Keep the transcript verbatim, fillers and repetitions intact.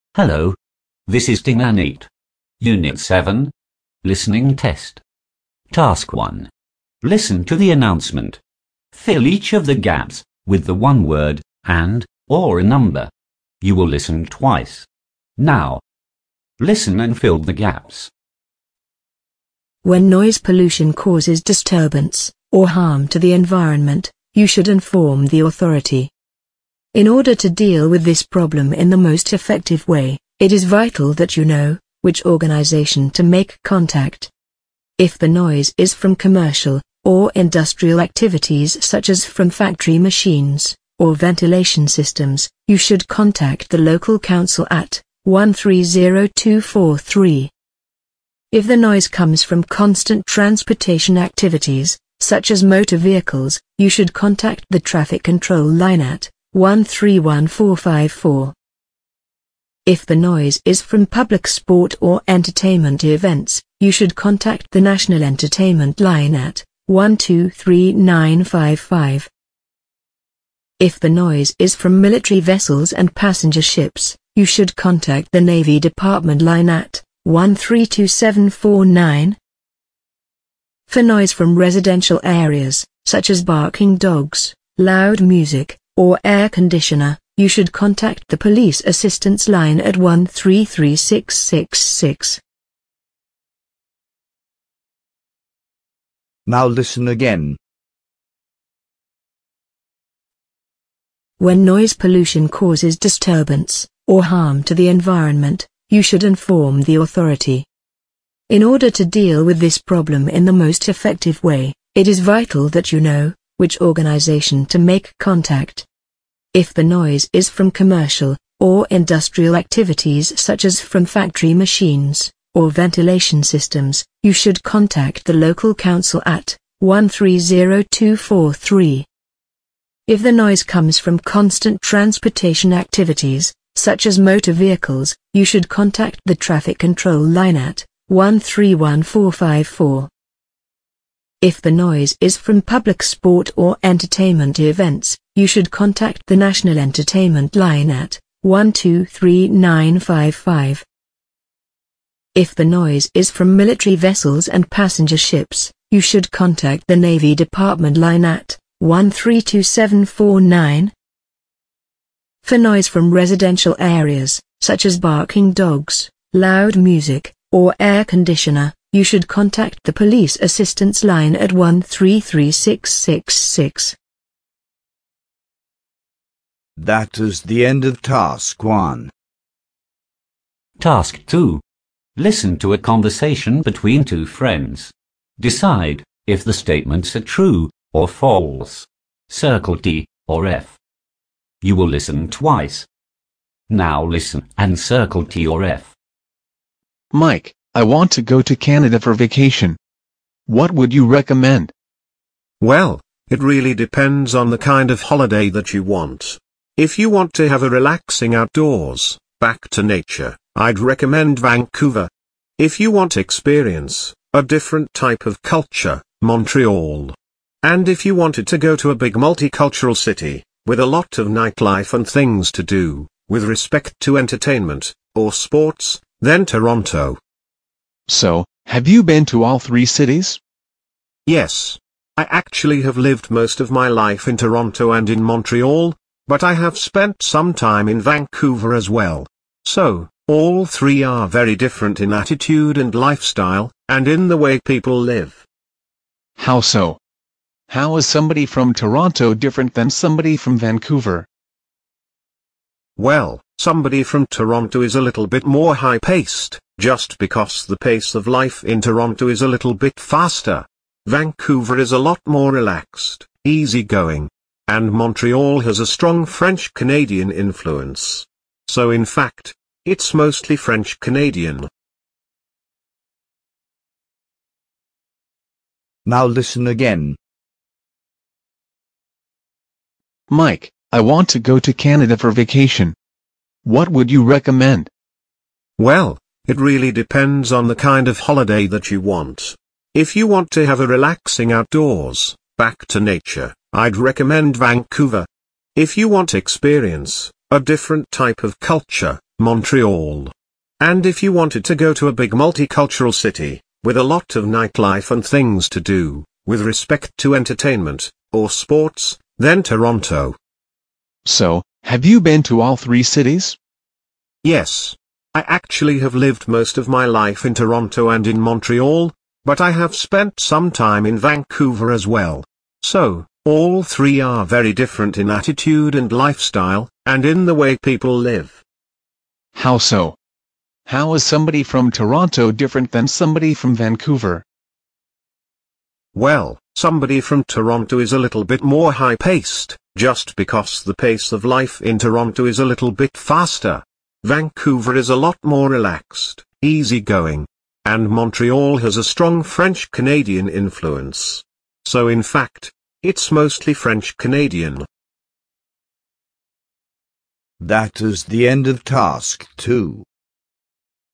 Hello. This is Tinanate. Unit seven. Listening Test. Task one. Listen to the announcement. Fill each of the gaps with the one word and or a number. You will listen twice. Now, listen and fill the gaps. When noise pollution causes disturbance or harm to the environment, you should inform the authority. In order to deal with this problem in the most effective way, it is vital that you know which organization to make contact. If the noise is from commercial or industrial activities such as from factory machines or ventilation systems, you should contact the local council at one three zero two four three. If the noise comes from constant transportation activities, such as motor vehicles, you should contact the traffic control line at one three one four five four. If the noise is from public sport or entertainment events, you should contact the National Entertainment line at one two three nine five five. If the noise is from military vessels and passenger ships, you should contact the Navy Department line at one three two seven four nine. For noise from residential areas, such as barking dogs, loud music, or air conditioner, you should contact the Police Assistance line at one three three six six six. Now listen again. When noise pollution causes disturbance or harm to the environment, you should inform the authority. In order to deal with this problem in the most effective way, it is vital that you know which organization to make contact. If the noise is from commercial or industrial activities such as from factory machines or ventilation systems, you should contact the local council at one three zero two four three. If the noise comes from constant transportation activities, such as motor vehicles, you should contact the traffic control line at one three one four five four. If the noise is from public sport or entertainment events, you should contact the National Entertainment line at one two three nine five five. If the noise is from military vessels and passenger ships, you should contact the Navy Department line at one three two seven four nine. For noise from residential areas, such as barking dogs, loud music, or air conditioner, you should contact the Police Assistance line at one three three six six six. That is the end of task one. Task two. Listen to a conversation between two friends. Decide if the statements are true or false. Circle T or F. You will listen twice. Now listen and circle T or F. Mike, I want to go to Canada for vacation. What would you recommend? Well, it really depends on the kind of holiday that you want. If you want to have a relaxing outdoors, back to nature, I'd recommend Vancouver. If you want experience, a different type of culture, Montreal. And if you wanted to go to a big multicultural city, with a lot of nightlife and things to do, with respect to entertainment, or sports, then Toronto. So, have you been to all three cities? Yes. I actually have lived most of my life in Toronto and in Montreal, but I have spent some time in Vancouver as well. So, all three are very different in attitude and lifestyle, and in the way people live. How so? How is somebody from Toronto different than somebody from Vancouver? Well, somebody from Toronto is a little bit more high-paced, just because the pace of life in Toronto is a little bit faster. Vancouver is a lot more relaxed, easygoing. And Montreal has a strong French-Canadian influence. So in fact, it's mostly French-Canadian. Now listen again. Mike, I want to go to Canada for vacation. What would you recommend? Well, it really depends on the kind of holiday that you want. If you want to have a relaxing outdoors, back to nature, I'd recommend Vancouver. If you want experience, a different type of culture, Montreal. And if you wanted to go to a big multicultural city, with a lot of nightlife and things to do, with respect to entertainment, or sports, then Toronto. So, have you been to all three cities? Yes. I actually have lived most of my life in Toronto and in Montreal, but I have spent some time in Vancouver as well. So, all three are very different in attitude and lifestyle, and in the way people live. How so? How is somebody from Toronto different than somebody from Vancouver? Well, somebody from Toronto is a little bit more high-paced, just because the pace of life in Toronto is a little bit faster. Vancouver is a lot more relaxed, easygoing. And Montreal has a strong French-Canadian influence. So in fact, it's mostly French-Canadian. That is the end of task two.